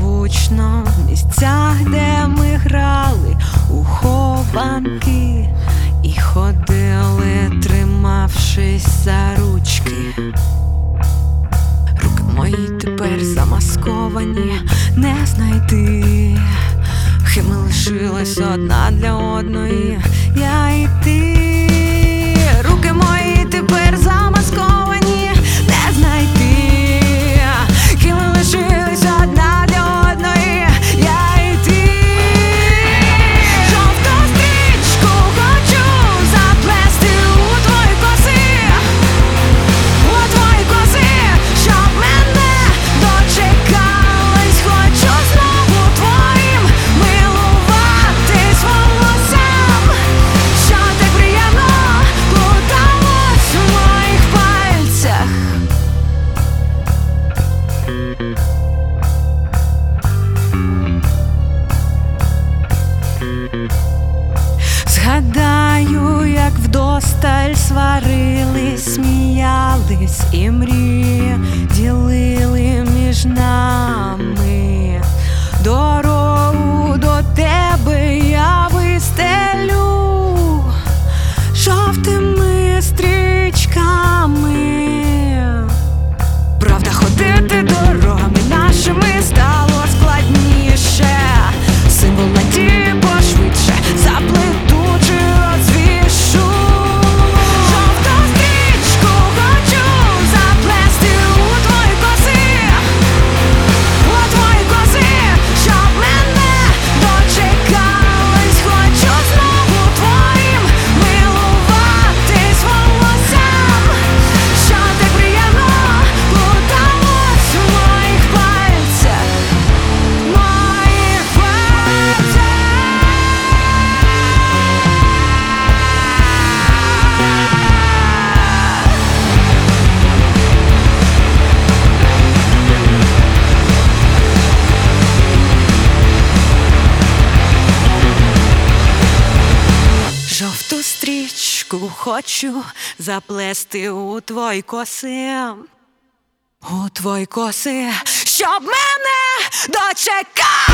гучно в місцях, де ми грали у хованки і ходили, тримавшись за ручки. Руки мої тепер замасковані, не знайти. Ми лишились одна для одної, я і ти. Руки мої тепер замасковані, не знайти. Ми лишились одна для одної, я і ти. Жовту стрічку хочу заплести у твої коси, щоб мене дочекались. Хочу знову твоїм милуватись волоссям, що так приємно плуталось у моїх пальцях. Згадаю, як вдосталь сварились, сміялись і мрії ділили між нами. Дорогу до тебе я вистелю жовтими стрічками. Правда, ходити дорогами нашими стало складніше. Символ надії пошвидше заплету чи розвішу. Жовту стрічку хочу заплести у твої коси, щоб мене дочекались. Хочу знову твоїм милуватись волоссям, що так приємно плуталось у моїх пальцях, Жовту стрічку хочу заплести у твої коси, щоб мене дочекали.